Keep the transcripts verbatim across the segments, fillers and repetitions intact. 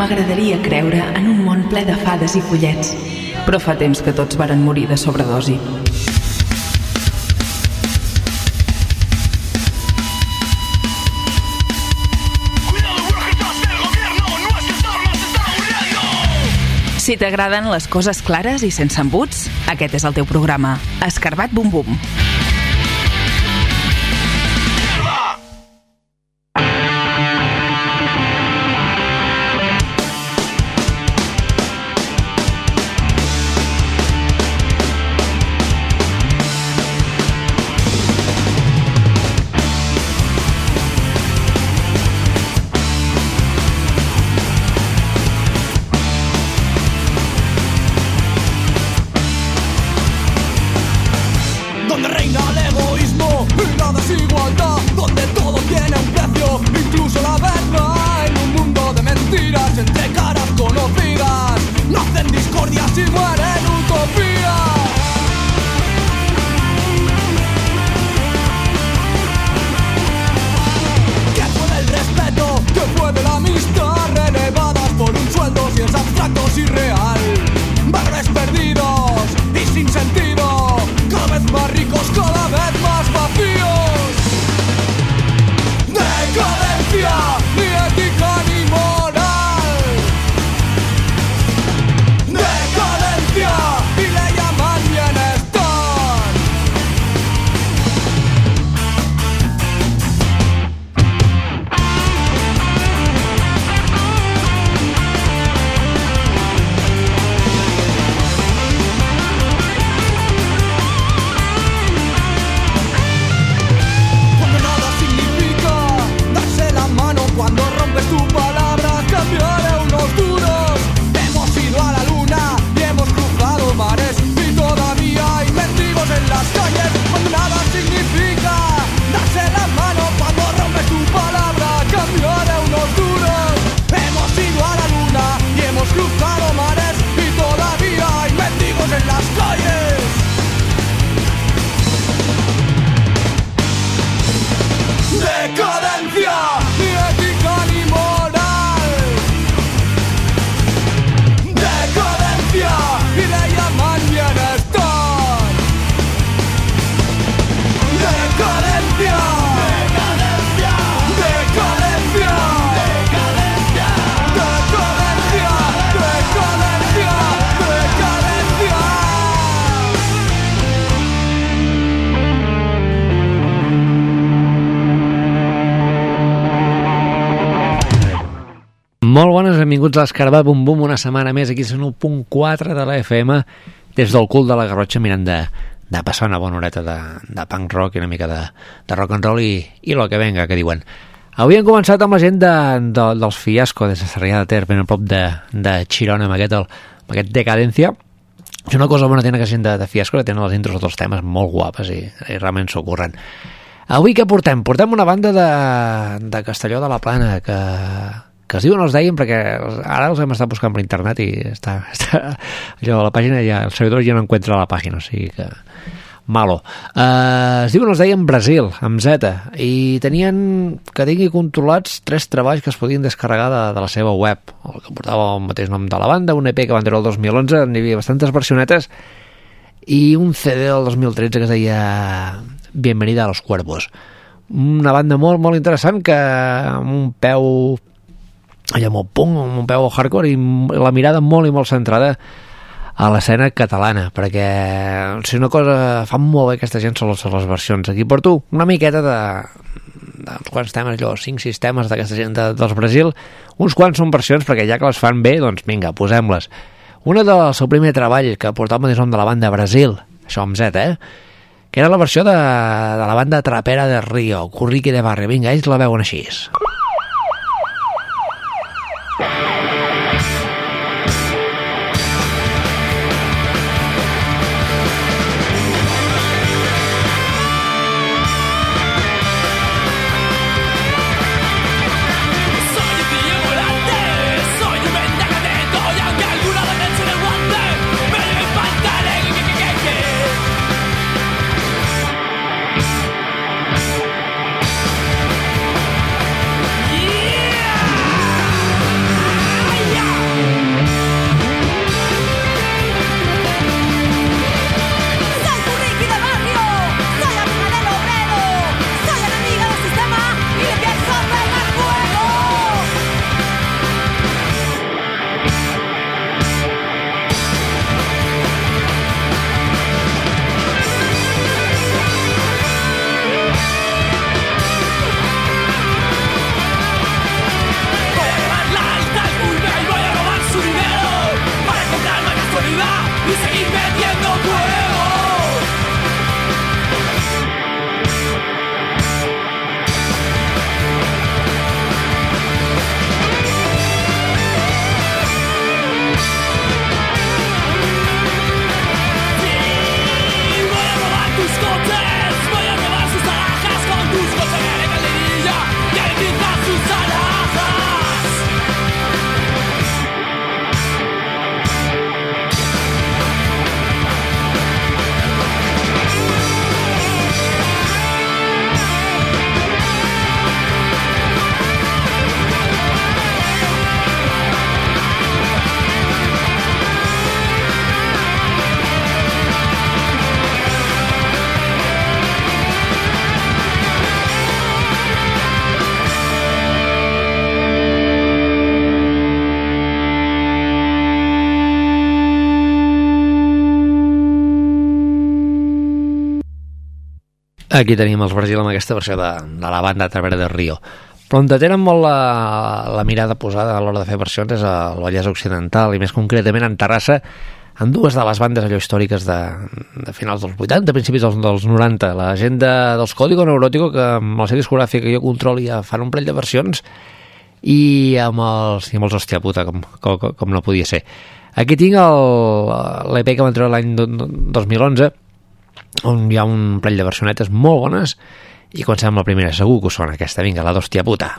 M'agradaria creure en un món ple de fades i pollets, però fa temps que tots varen morir de sobredosi. Si t'agraden les coses clares i sense embuts, aquest és el teu programa. Escarbat Bum Bum. Molt bones, benvinguts a l'Escarbat Bum Bum, una setmana més aquí a cent u punt quatre de la F M, des del cul de la Garrotxa, mirant de, de passar una bona horeta de, de punk rock i una mica de, de rock and roll i, i lo que venga, que diuen. Avui hem començat amb la gent de, de, dels Fiasco, des de Sarrià de Ter, ben a prop de, de Girona, amb aquest, el, amb aquest Decadència. És una cosa bona tenir que gent de, de Fiasco, que tenen les intros de tots temes molt guapes i, i realment s'ho curren. Avui què portem? Portem una banda de, de Castelló de la Plana, que... que es diuen els deien perquè ara els hem estat buscant per internet i està, està allò, la pàgina ja, el servidor ja no encuentra la pàgina, o sigui que malo. Uh, es diuen els deien Brasil, amb Z, i tenien que tingui controlats tres treballs que es podien descarregar de, de la seva web, el que portava el mateix nom de la banda, un E P que van treure el dos mil onze, n'hi havia bastantes versionetes, i un C D del dos mil tretze que es deia Bienvenida a los Cuervos. Una banda molt, molt interessant que amb un peu allà molt punk, amb un peu hardcore i la mirada molt i molt centrada a l'escena catalana, perquè si una cosa fan molt bé aquesta gent són les, les versions. Aquí porto una miqueta de d'uns quants temes, allò, cinc sis temes d'aquesta gent de, dels Brasil, uns quants són versions perquè ja que les fan bé, doncs vinga, posem-les. Una del seu primer treball que portava el mateix nom de la banda Brasil, això amb Z, eh? Que era la versió de, de la banda trapera de Rio, Curriqui de Barrio. Vinga, ells la veuen així. Yeah! Aquí tenim els Brasil amb aquesta versió de, de la banda Travera del Rio. Però on tenen molt la, la mirada posada a l'hora de fer versions és al Vallès Occidental, i més concretament en Terrassa, en dues de les bandes allò històriques de, de finals dels vuitanta, principis dels, dels noranta. La gent de, dels Código Neurótico, que amb la seva discogràfica que jo controlo ja fan un parell de versions, i amb els, i amb els hòstia puta, com, com, com no podia ser. Aquí tinc l'E P que van treure l'any dos mil onze, on hi ha un parell de versionetes molt bones, i comencem amb la primera, segur que us sona aquesta, vinga, la d'hòstia puta.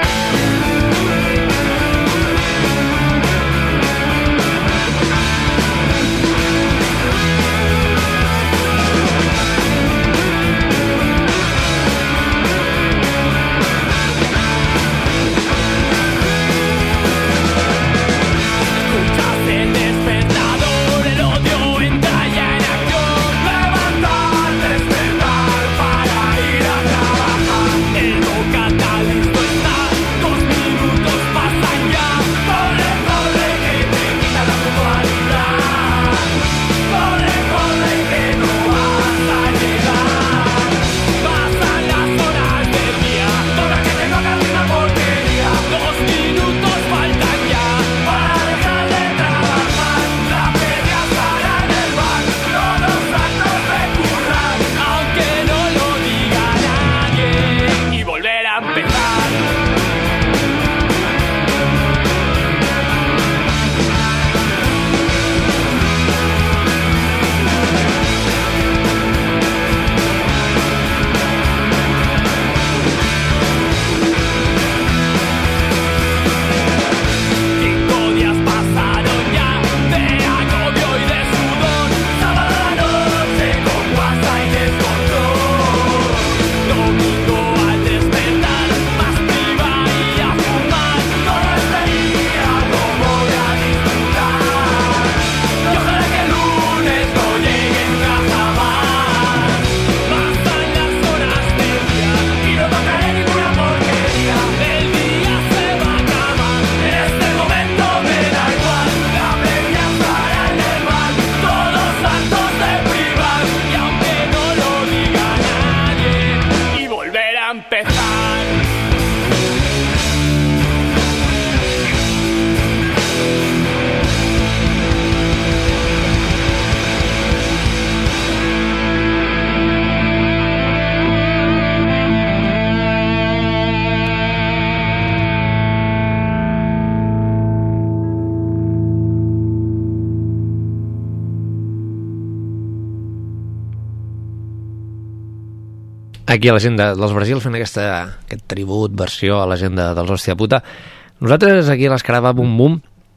Aquí a la gent de, dels Brasil fent aquesta, aquest tribut, versió a la gent de, dels hòstia puta. Nosaltres aquí a l'Escaraba Bum Bum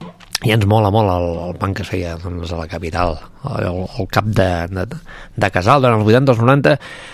i ens mola molt el, el punk que es feia doncs, a la capital, el, el cap de, de, de Casal durant els vuitanta als noranta,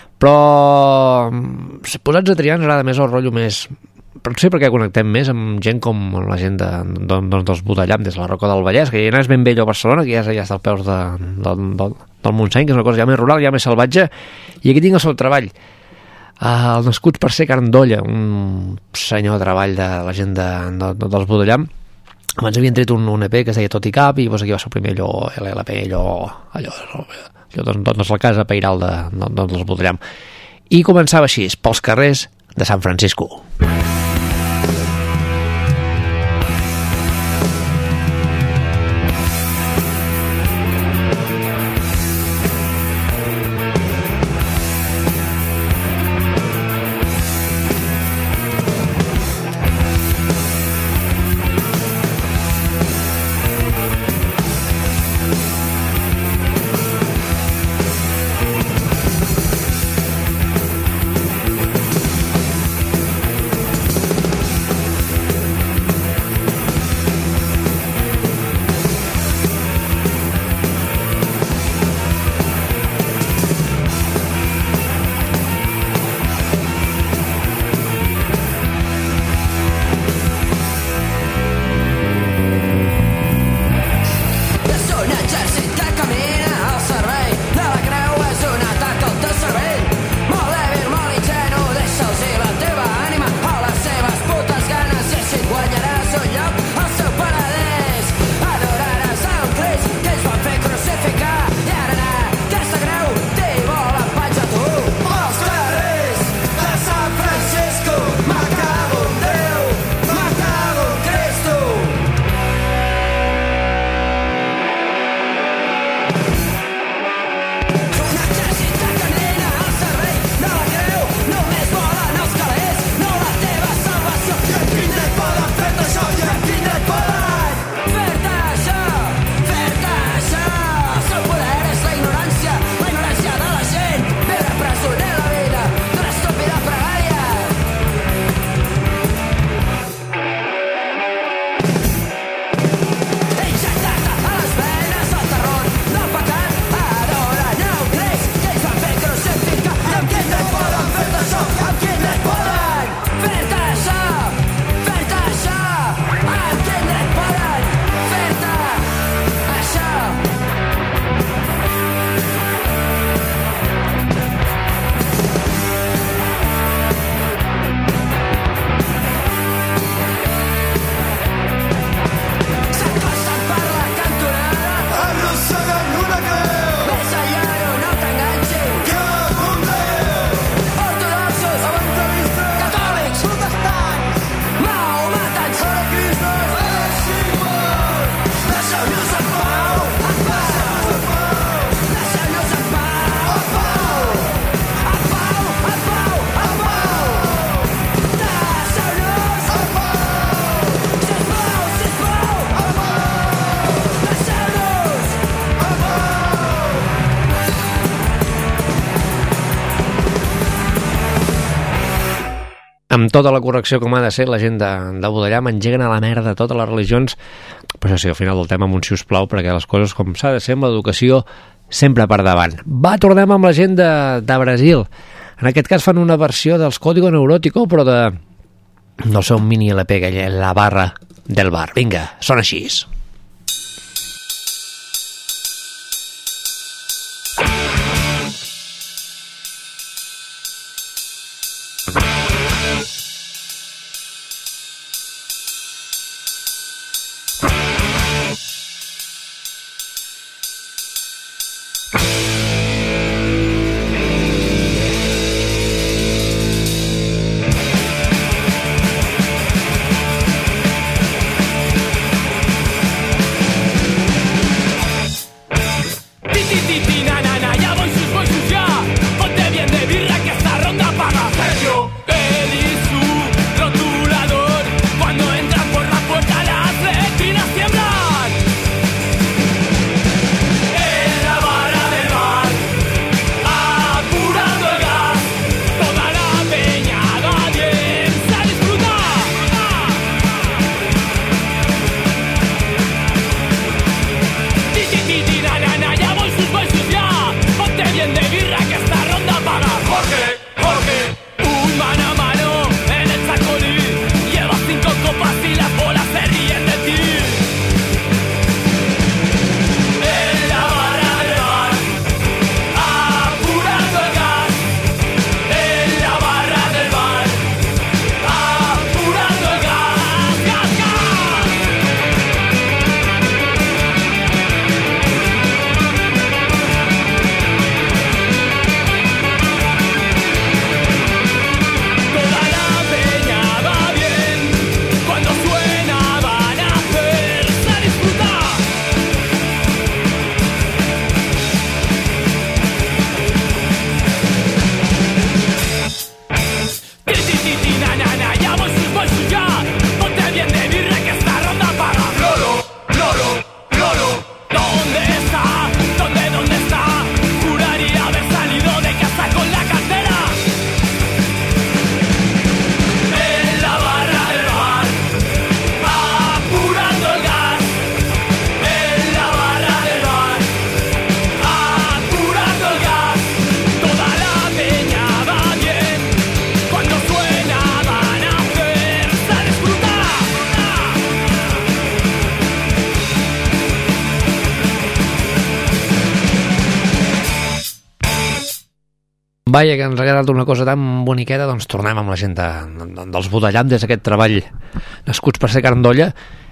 però posats a triar ens agrada més el rotllo més, però no sé per què connectem més amb gent com la gent de, de, de, dels Budallam des de la Roca del Vallès, que ja no és ben vell a Barcelona, que ja, ja està als peus de, de, de, del Montseny, que és una cosa ja més rural, ja més salvatge, i aquí tinc el seu treball. Uh, el Nascuts per ser carn d'olla, un senyor treball de la gent de, de, de, dels Budallam. Abans havien tret un, un E P que es deia Tot i Cap, i doncs aquí va ser el primer allò, L L P, allò, allò, allò doncs, doncs la casa pairal de, de, de, dels Budallam. I començava així, pels carrers de San Francisco. amb tota la correcció com ha de ser la gent de, de Budellà, m'engeguen a la merda totes les religions, però això sí, al final del tema amb un sisplau, perquè les coses com s'ha de ser amb l'educació sempre per davant. Va, tornem amb la gent de, de Brasil. En aquest cas fan una versió dels Código Neurótico, però de del seu mini L P, la barra del bar. Vinga, sona així. Vaja, que ens ha quedat una cosa tan boniqueta, doncs tornem amb la gent de, de, dels Budellà, des d'aquest treball nascuts per ser carn d'olla,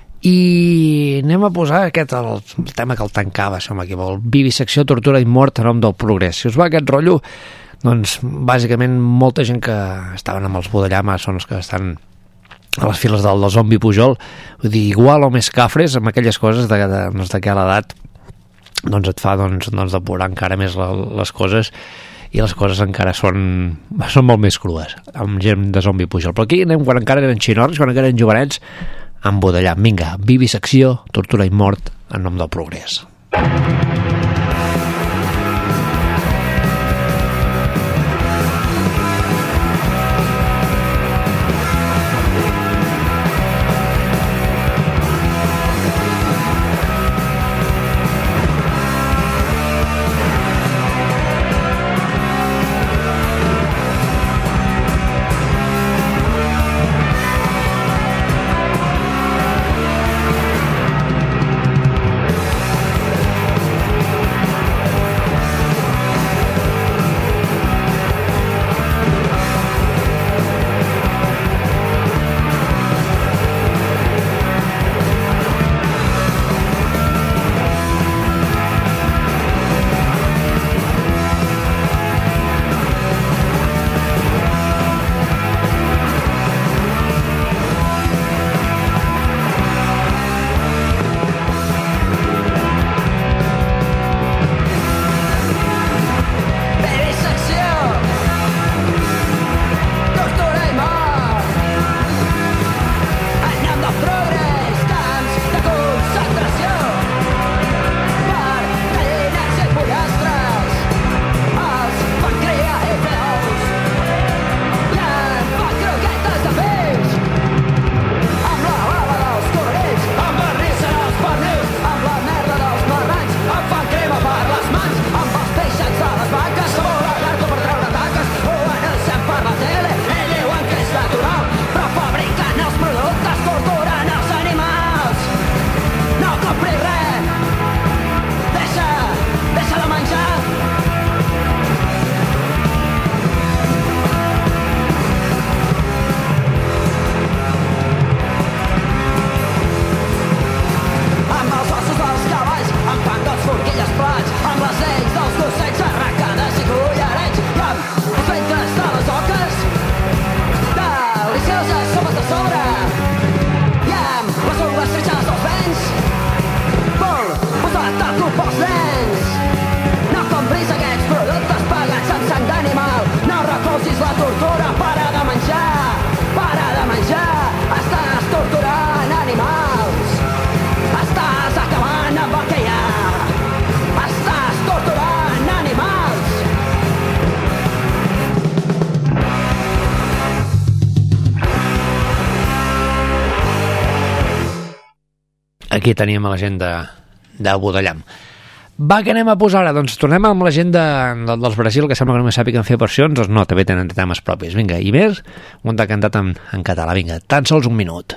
i anem a posar aquest, el, el tema que el tancava, som aquí, el vivisecció, tortura i mort a nom del progrés. Si us va aquest rotllo, doncs bàsicament molta gent que estaven amb els Budellà són els que estan a les files del, del zombi Pujol, vull dir, igual o més cafres amb aquelles coses de, de, doncs, de que a l'edat doncs et fa doncs, doncs depurar encara més la, les coses, i les coses encara són, són molt més crues amb gent de zombi Pujol. Però aquí anem quan encara eren xinorts, quan encara eren jovenets, amb Budellà. Vinga, vivisecció, tortura i mort en nom del progrés. aquí teníem la gent de, de Budallam. Va, que anem a posar ara? Doncs tornem amb la gent de, de, dels Brasil, que sembla que només sàpiguen fer versions, doncs no, també tenen temes propis. Vinga, i més, un de cantat en, en català. Vinga, tan sols un minut.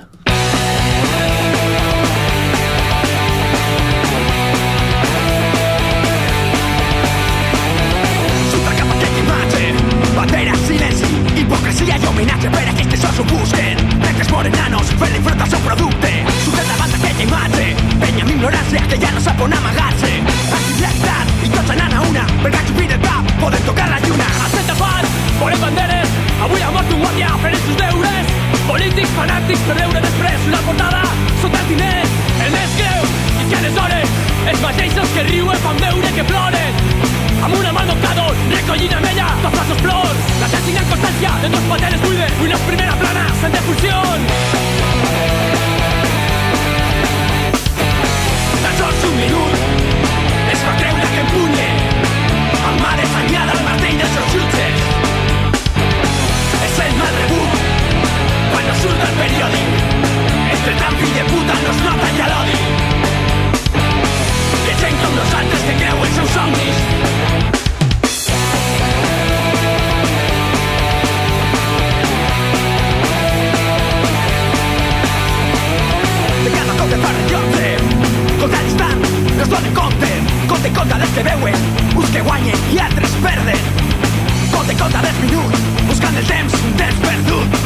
Bandera, silenci, hipocresia i homenatge per aquells que sols ho busquen. Negres morenanos fent-li front al seu producte. Surten davant d'aquella imatge, penya amb ignorància que ja no sap on amagar-se. Antirealitat i tots anant a una, per gachupir el cap, podem tocar la lluna. Al centre fan, volem banderes, avui ha mort un guàrdia fent els seus deures. Polítics, fanàtics, per veure després una portada sota els diners. El més greu, i que aleshores els mateixos que riuen fan veure que ploren. Amb una mà al mocador, recollint amb ella tots els seus plors. La tècnica en constància de dos pateres buides, una primera plana, en defunció. Tan sols un minut, es va creure que empunye amb mà desanyada el martell dels seus jutges. És el mal rebut quan no surt del periòdic. Entre tant fill de puta no es nota ja l'odi. Que gent com nosaltres que creu els seus somnis. De cada cop de fa rellotge, compte a l'instant, no es donen compte. Compte en compte dels que veuen, uns que guanyen i altres perden. Compte en compte dels minuts, buscant el temps, un temps perdut.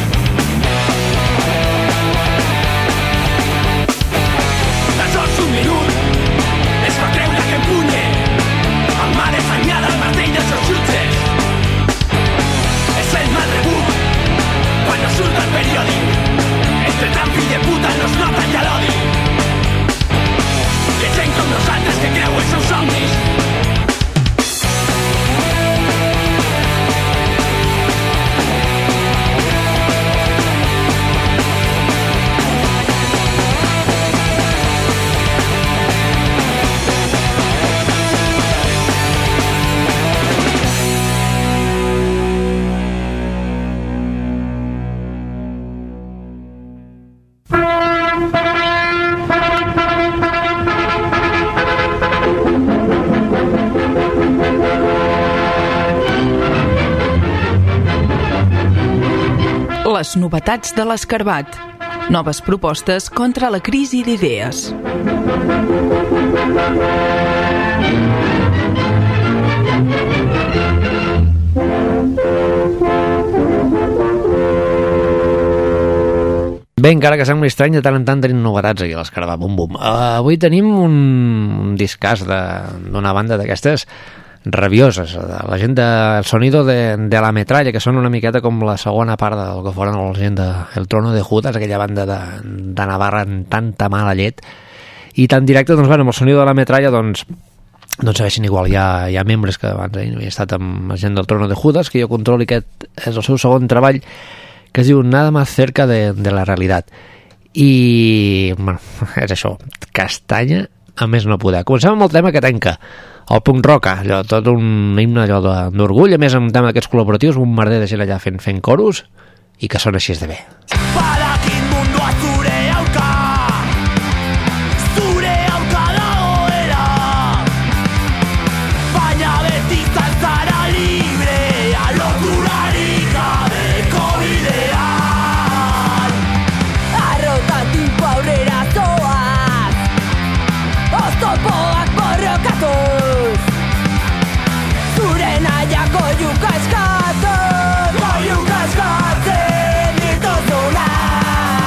Tan sols un minut, es va creure que empunye amb mà desanyada el martell dels seus jutges. És el mal rebut quan no surt del periòdic. Entre tant fill de puta no es nota ja l'odi. Que gent com nosaltres que creu els seus somnis. Les novetats de l'Escarbat. Noves propostes contra la crisi d'idees. Bé, encara que sembli estrany, de tant en tant tenim novetats aquí a l'Escarbat, bum bum. Uh, avui tenim un, un discàs d'una banda d'aquestes rabioses, la gent del Sonido de, de la Metralla, que són una miqueta com la segona part del que foren la gent de El Trono de Judas, aquella banda de, de Navarra amb tanta mala llet, i tan directe, doncs, bueno, amb el Sonido de la Metralla, doncs, no sabeixen igual, hi ha, hi ha membres que abans eh, havia estat amb la gent del Trono de Judas, que jo controlo, i aquest és el seu segon treball, que es diu Nada más cerca de, de la realitat. I, bueno, és això, castanya, a més no poder. Comencem amb el tema que tanca el punk rock, allò, tot un himne allò d'orgull, a més amb un tema d'aquests col·laboratius, un merder de gent allà fent, fent coros, i que sona així de bé. Badakin mundua zure aurka, zure aurka dagoela, baina beti zantzara librea, loturarik gabeko bidean. Arrotatik aurrera zoaz, oztopoak borrokatuz, zure nahiak goiuka eskatzen, goiuka eskatzen dituzuna.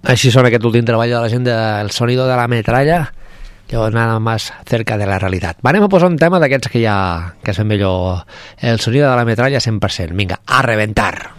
Així sona aquest últim treball de la gent del Sonido de la Metralla, que nada más cerca de la realitat. Anem a posar un tema d'aquests que ja que sent millor el Sonido de la Metralla cent per cent. Vinga, a reventar.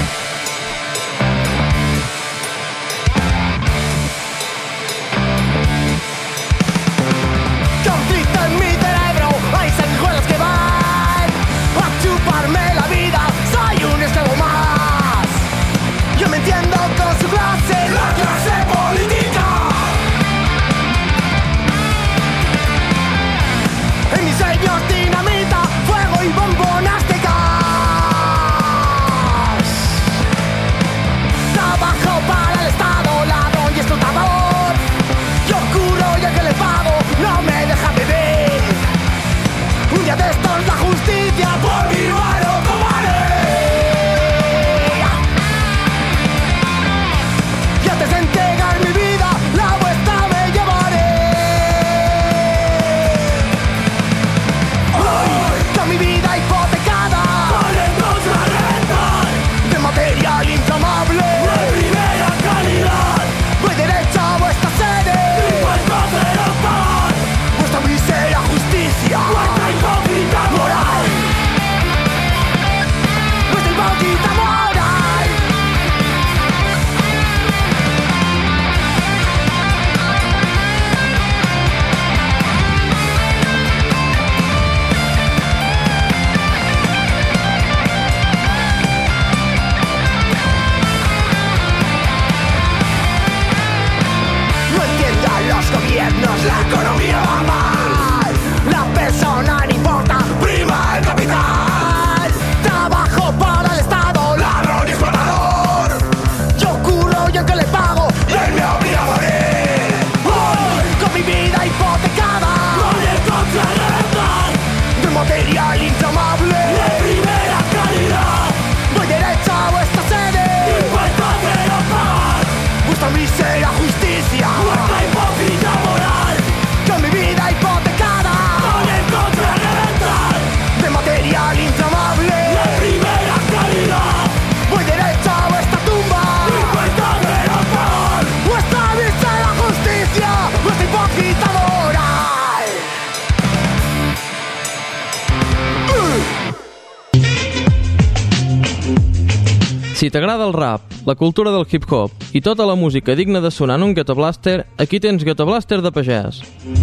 Si t'agrada el rap, la cultura del hip-hop i tota la música digna de sonar en un Ghetto Blaster, aquí tens Ghetto Blaster de pagès.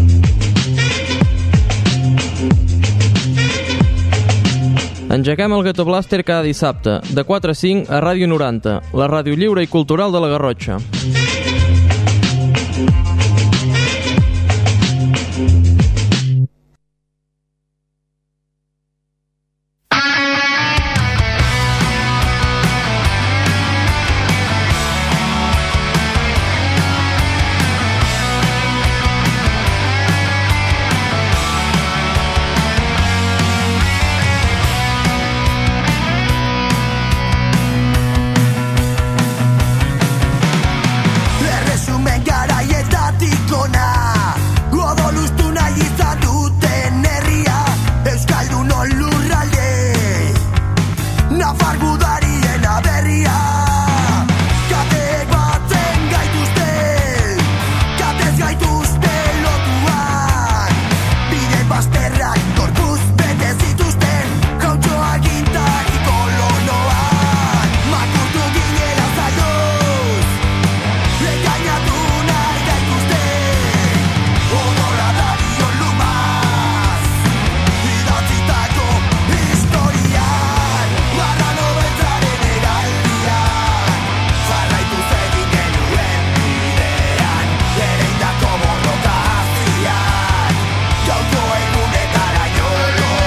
Engeguem el Ghetto Blaster cada dissabte, de quatre a cinc a Ràdio noranta, la ràdio lliure i cultural de la Garrotxa. Yo, yo, en un etara, yo, lo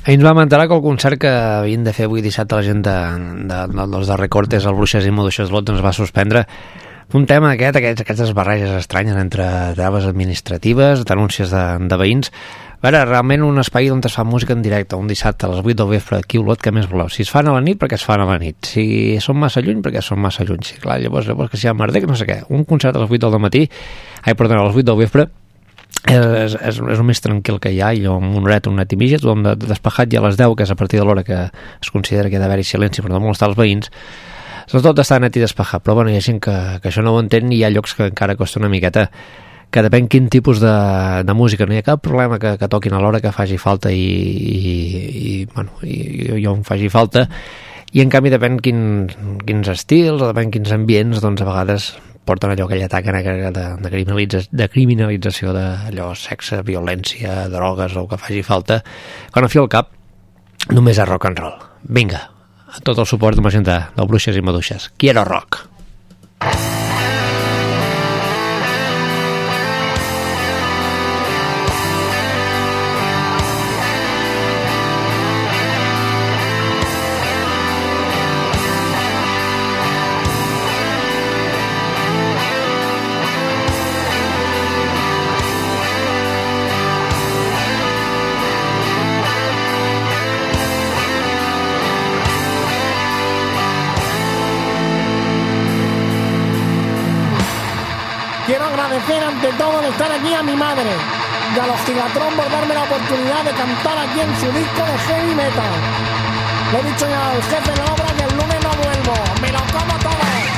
Ahir ens vam enterar que el concert que havien de fer avui dissabte la gent de, de, de, dels de Recortes, el Bruixes i Maduixes Lot, ens va suspendre un tema aquest, aquests, aquestes barreges estranyes entre traves administratives, denúncies de, de veïns. A veure, realment un espai on es fa música en directe, un dissabte a les vuit del vespre aquí a Olot, què més voleu? Si es fan a la nit, perquè es fan a la nit. Si són massa lluny, perquè són massa lluny. Sí, clar, llavors, llavors que si hi ha merder, que no sé què. Un concert a les vuit del matí, ai, perdona, a les vuit del vespre, és, és, és el més tranquil que hi ha, i amb un horet, un net i mitja, tothom de, de despejat, i a les deu, que és a partir de l'hora que es considera que ha d'haver-hi silenci per no molestar els veïns, tot està net i despejat, però bueno, hi ha gent que, que això no ho entén, i hi ha llocs que encara costa una miqueta, que depèn quin tipus de, de música, no hi ha cap problema que, que toquin a l'hora que faci falta i, i, i bueno, i, i on faci falta, i en canvi depèn quin, quins estils o depèn quins ambients, doncs a vegades porten allò que ell ataquen de, de, criminalitza, de criminalització d'allò, sexe, violència, drogues o que faci falta, quan a fi al cap només és rock and roll. Vinga, a tot el suport amb la gent de, del Bruixes i Maduixes. Quiero rock! Ante todo de estar aquí a mi madre y a los Gigatron por darme la oportunidad de cantar aquí en su disco de heavy metal. Le he dicho ya al jefe de obra que el lunes no vuelvo, me lo como todo.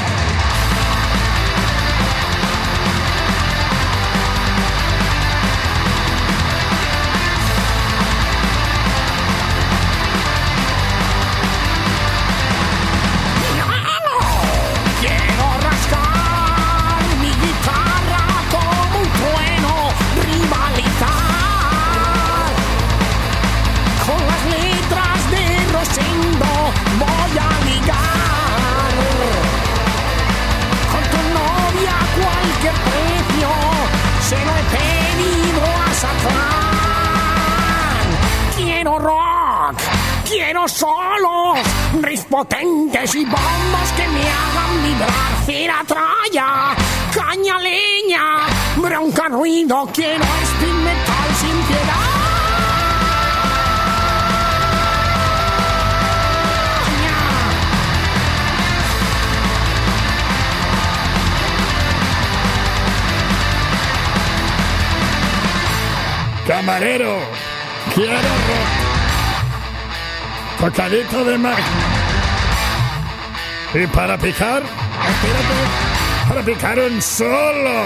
Voy a ligar con tu novia a cualquier precio, se lo he pedido a Satán. Quiero rock, quiero solos, riffs potentes y bombos que me hagan vibrar. Cera tralla, caña leña, bronca ruido, quiero speed metal sin piedad. Camarero, quiero rock, tocadito de mar. Y para picar, espérate, para picar un solo.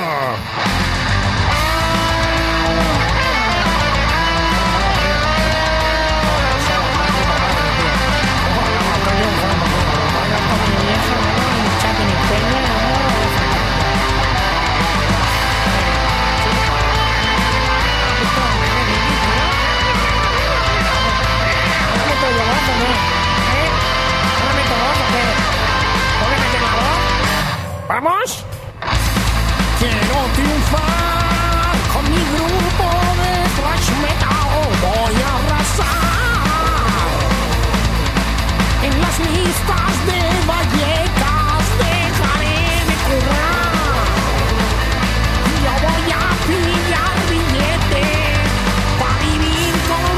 ¿Vamos? Quiero triunfar con mi grupo de thrash metal. Voy a arrasar en las listas de Vallecas. Dejaré de currar. Yo voy a pillar billetes para vivir con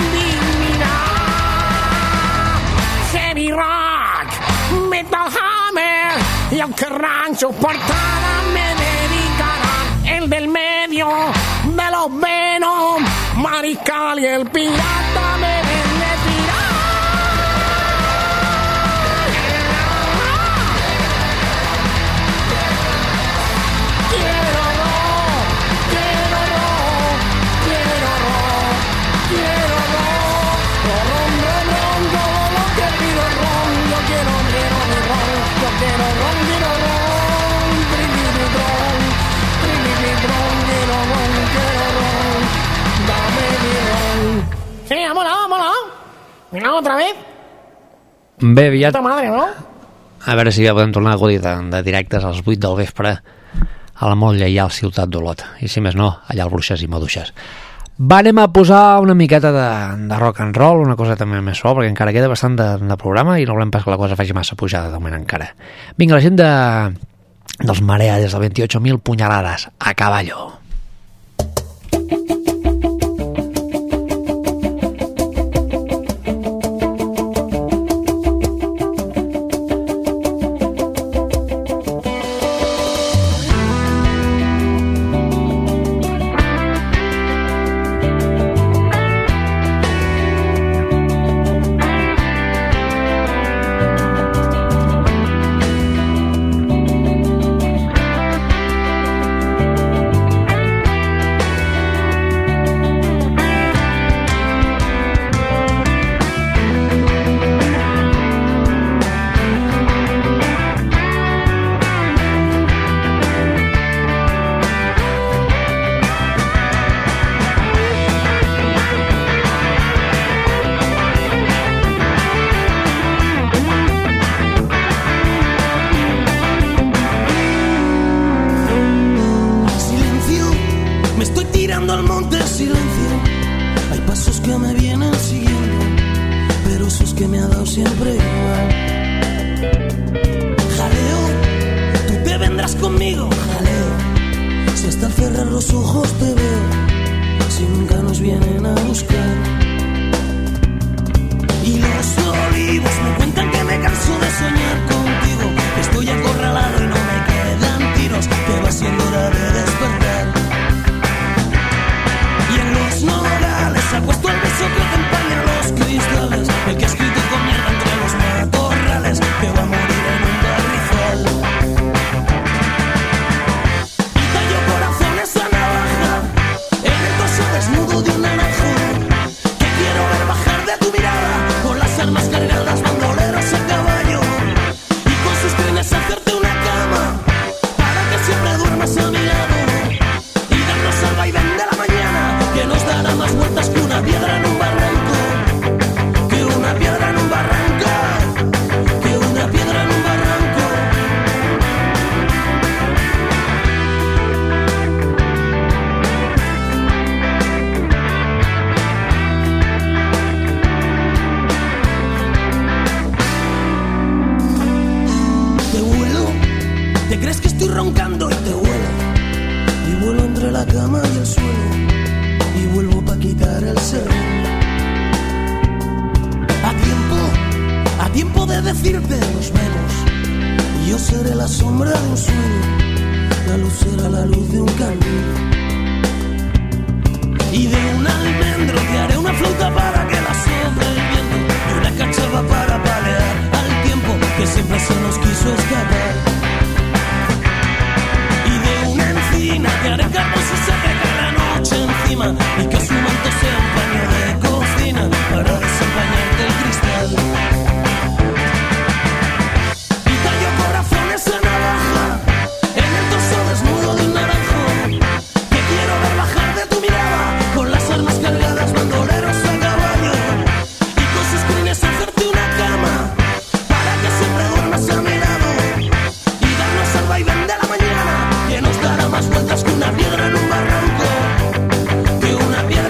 dignidad. Heavy rock, metal hammer. Y aunque rancho portada me dedicarán, el del medio de los Venom, Mariscal y el pirata me bendecirán. Quiero rock, quiero rock, quiero rock, quiero rock, ron, ron, ron, todo lo que pido es ron, yo quiero, quiero mi ron, yo quiero ron. Sí, vámonos, vámonos. Mira, otra vez. Bé, aviat... Puta madre, no? A veure si ja podem tornar a gaudir de, de directes als vuit del vespre a la molt lleial ciutat d'Olot. I si més no, allà al Bruixes i Maduixes. Va, anem a posar una miqueta de, de rock and roll, una cosa també més suau, perquè encara queda bastant de, de programa i no volem pas que la cosa faci massa pujada de moment encara. Vinga, la gent de, dels Marea, des de veintiocho mil punyalades, a caballo. Más vueltas que una piedra en un barranco, que una piedra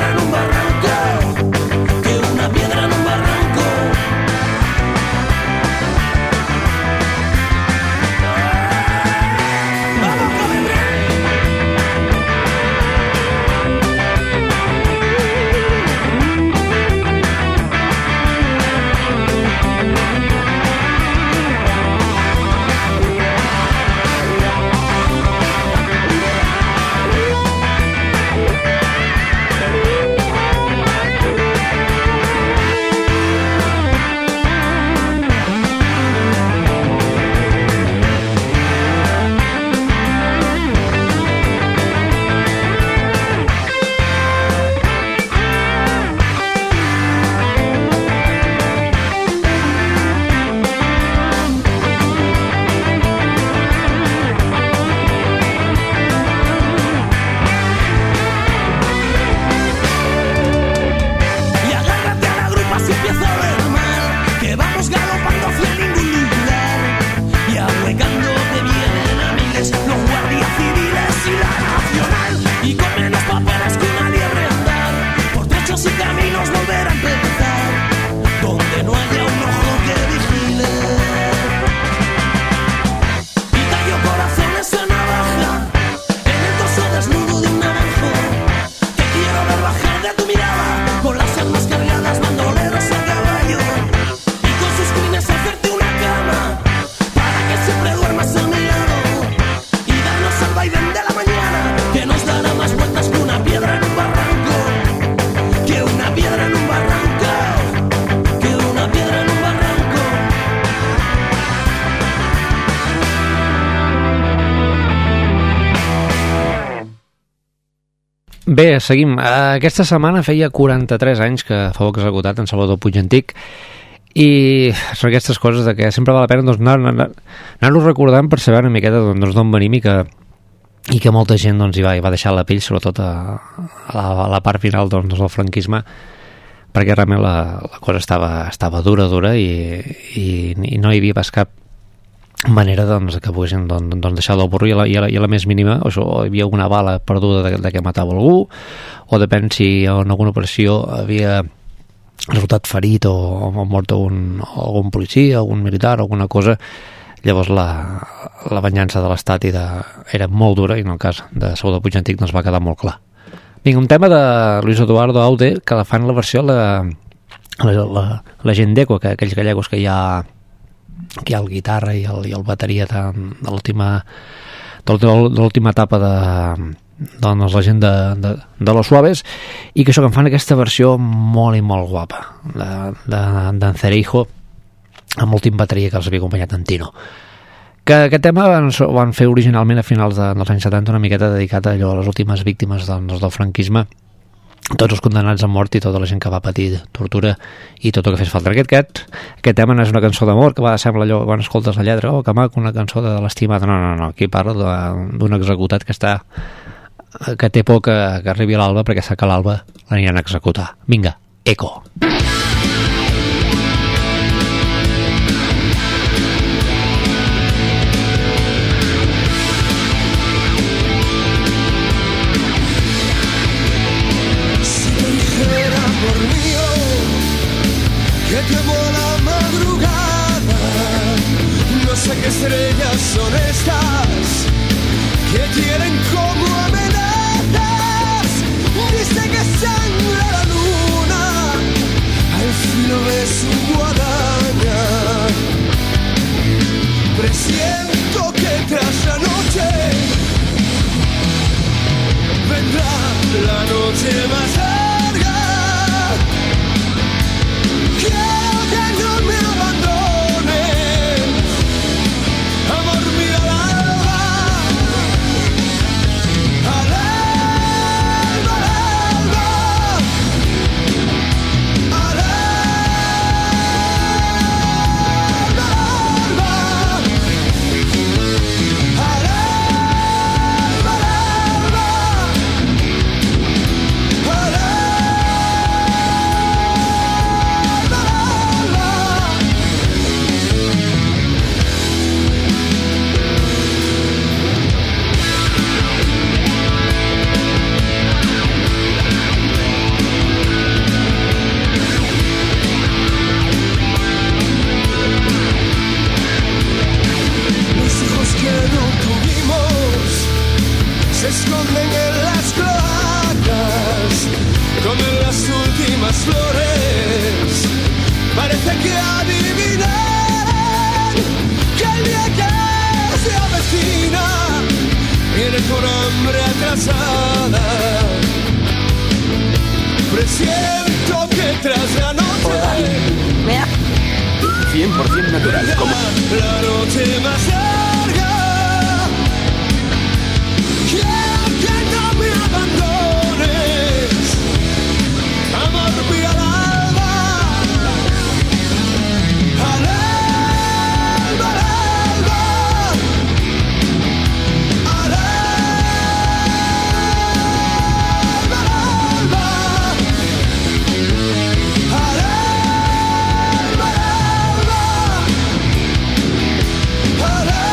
Bé, seguim. Aquesta setmana feia quaranta-tres anys que fou executat en Salvador Puig Antic i són aquestes coses de que sempre val la pena doncs, anar-ho anar, anar recordant per saber una miqueta doncs, d'on venim i que, i que molta gent doncs, hi, va, hi va deixar la pell, sobretot a, a, la, a la part final doncs, del franquisme, perquè realment la, la cosa estava, estava dura, dura i, i, i no hi havia pas cap manera doncs, que poguessin doncs, doncs deixar d'oporrir i, la, i, la, i la més mínima, o, o hi havia alguna bala perduda de, de que matava algú, o depèn si en alguna operació havia resultat ferit o, o mort algun, algun policia, algun militar, alguna cosa. Llavors la, la venjança de l'Estat i de, era molt dura i en el cas de Salvador Puig Antic doncs va quedar molt clar. Vinga, un tema de Luis Eduardo Aude que la fan la versió la, la, la, la gent d'Eco, que aquells gallegos que hi ha que hi ha el guitarra i el, i el bateria de, de l'última de l'última etapa de, de doncs, la gent de, de, de Los Suaves, i que això que em fan aquesta versió molt i molt guapa d'en de, de, Cereijo amb l'últim bateria que els havia acompanyat en Tino, que aquest tema van, ho van fer originalment a finals de, dels anys setanta, una miqueta dedicat a allò, a les últimes víctimes doncs, del franquisme, tots els condemnats a mort i tota la gent que va patir tortura i tot el que fes falta. Aquest, aquest, aquest tema no és una cançó d'amor que va sembla allò, quan escoltes la lletra, oh, que maco, una cançó de l'estimada. No, no, no, aquí parla d'un executat que està que té por que, que arribi a l'alba, perquè sap que a l'alba l'aniran a executar. Vinga, Eco. ¿Qué estrellas son estas que tienen como amenazas? Dice que sangra la luna al filo de su guadaña. Presiento que tras la noche vendrá la noche más larga. Quiero que no me abandone, amor mío, al alba, al alba, al alba, al se esconden en las cloacas como en las últimas flores. Parece que adivinan que el día que se avecina viene con hambre atrasada. Presiento que tras la noche cien por ciento natural, como la noche más larga. Quiero que no me abandones, amor mío, al alba, al alba, al alba, al alba, al alba, al alba, al alba.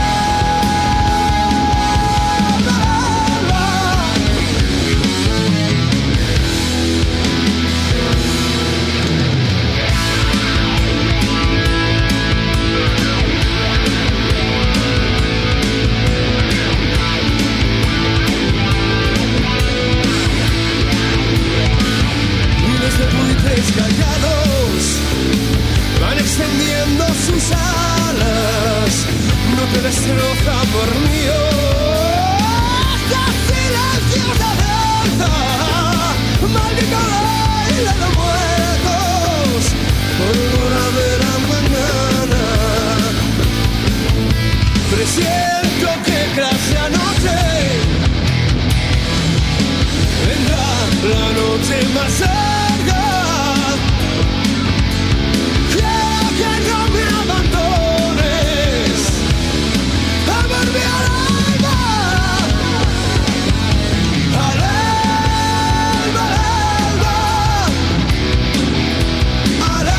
Miles de buitres callados van extendiendo sus alas. No te destroza, amor mío, hasta silencio de alerta. Maldito baile de muertos, volverá a ver a mañana. Presiento que tras la noche la noche más larga. Quiero que no me abandones, amarme al alba, al alba, al alba, al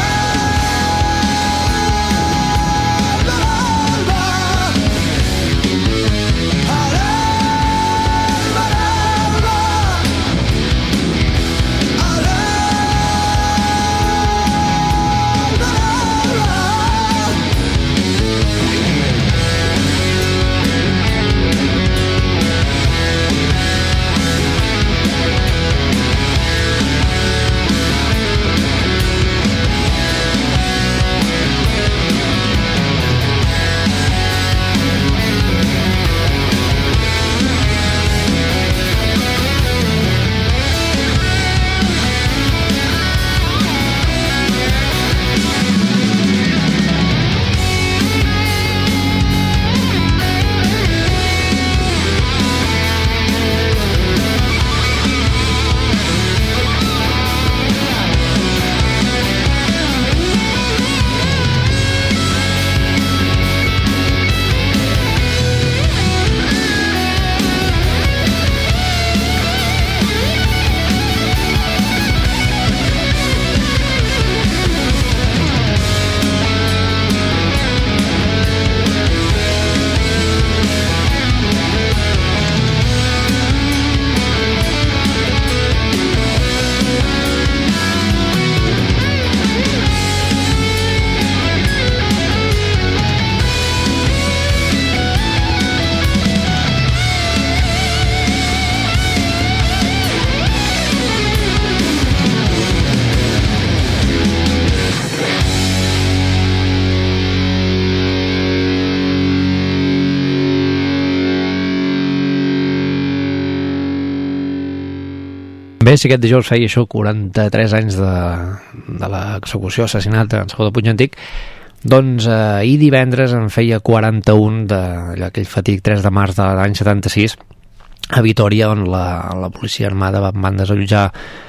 Bé, si aquest dijous feia això quaranta-tres anys de, de l'execució, assassinat en Salvador Puig Antic, doncs eh, ahir divendres en feia quaranta-un d'aquell fatídic tres de març de l'any setanta-sis a Vitòria, on la, la policia armada van, van desallotjar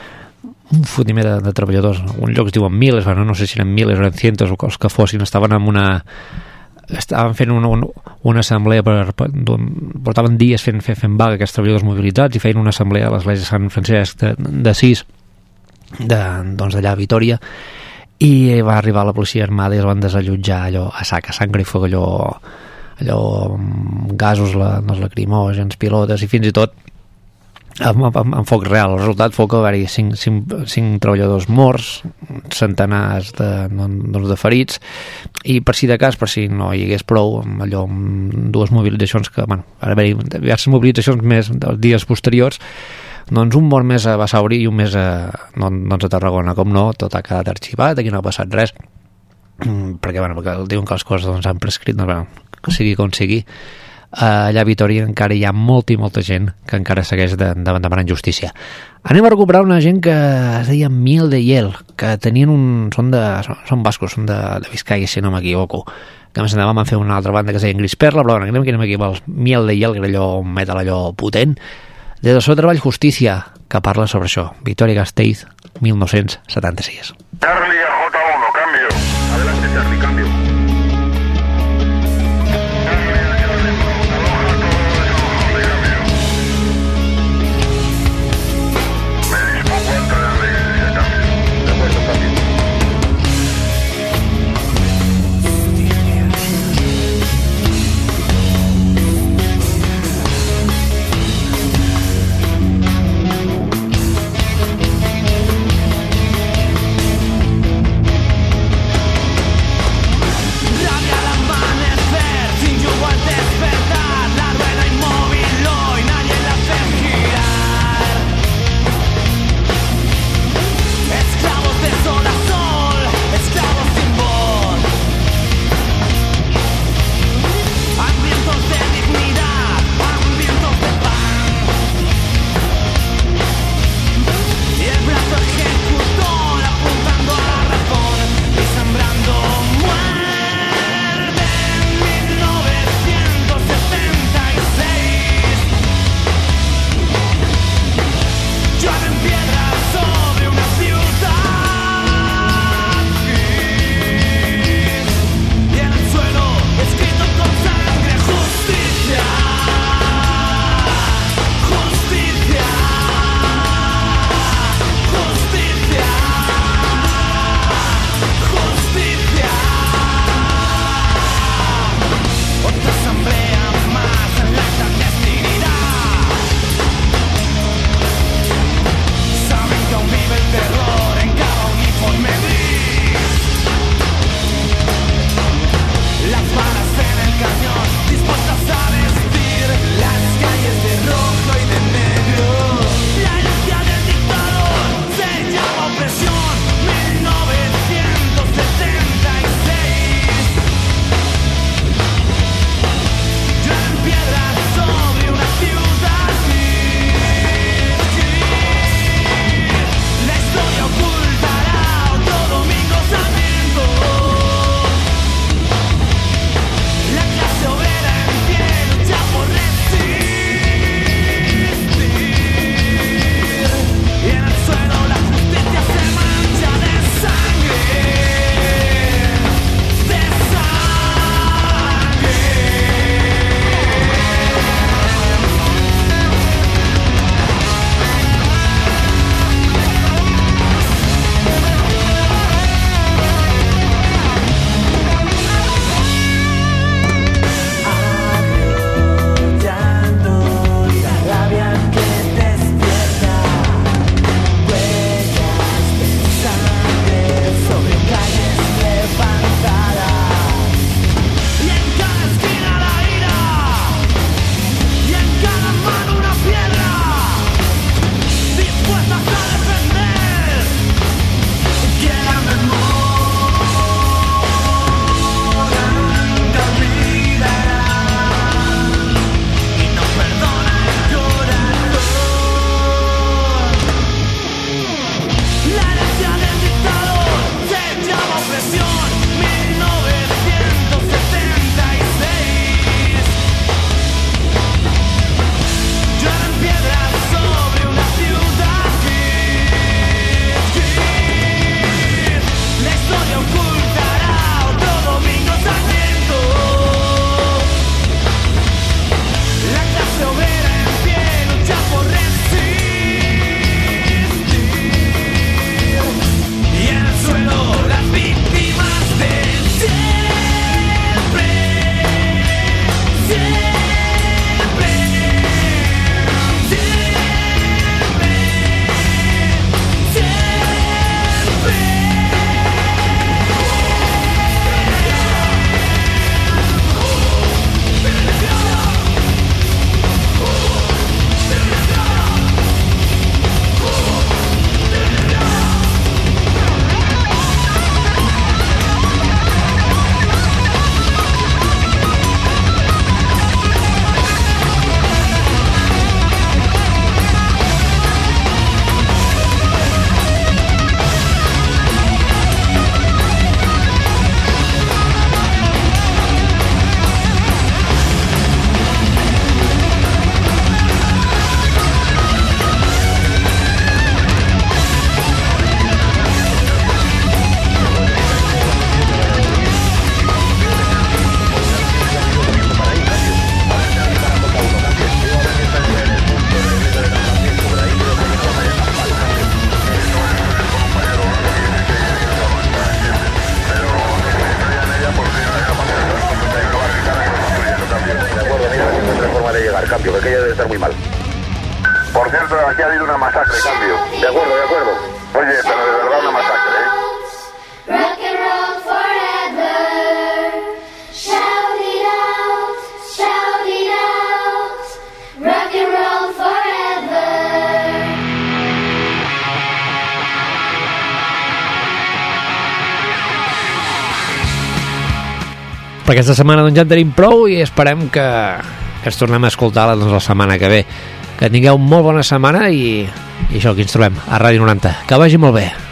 un fotimer de, de treballadors. En alguns llocs diuen miles, bueno, no sé si eren miles o eren cientos o els que fossin, estaven en una... estaven fent una, una, una assemblea per, per, portaven dies fent, fent, fent vaga aquests treballadors mobilitzats i feien una assemblea a l'església de Sant Francesc de, de Sis de, doncs d'allà a Vitòria, i va arribar la policia armada i es van desallotjar allò a sac, a sangre i foc, allò, allò amb gasos, la, doncs, lacrimògens, pilotes i fins i tot amb, amb, amb foc real. El resultat fou que va haver-hi cinc, cinc, cinc treballadors morts, centenars de, doncs, de ferits, i per si de cas, per si no hi hagués prou, amb allò, amb dues mobilitzacions que, bueno, va haver-hi diverses mobilitzacions més dels dies posteriors, doncs un mort més a Basauri i un més a, doncs a Tarragona. Com no, tot ha quedat arxivat, aquí no ha passat res, perquè, bueno, perquè diuen que les coses doncs, han prescrit, doncs, bueno, que sigui com sigui. Allà a Vitòria encara hi ha molta i molta gent que encara segueix de, de, demanant justícia. Anem a recuperar una gent que es deia Miel de Hiel, que tenien un... són, de, són, són bascos, són de, de Vizcaya, si no m'equivoco, que més endavant van fer una altra banda que es deia Gris Perla, però bueno, anem que anem aquí amb el Miel de Hiel, que era allò, un metal allò potent, des del seu treball Justícia, que parla sobre això. Vitoria-Gasteiz, mil nou-cents setanta-sis. Charlie a J uno, cambio. Adelante, Charlie, cambio. cambio, que aquella debe estar muy mal. Por cierto, aquí ha habido una masacre, cambio. De acuerdo, de acuerdo. Oye, pero de verdad una masacre, ¿eh? Rock and roll forever. Shout it out, shout it out. Rock and roll forever. Per aquesta setmana doncs ja en tenim prou i esperem que, que ens tornem a escoltar doncs, la setmana que ve. Que tingueu molt bona setmana i, i això, aquí ens trobem a Ràdio noranta. Que vagi molt bé.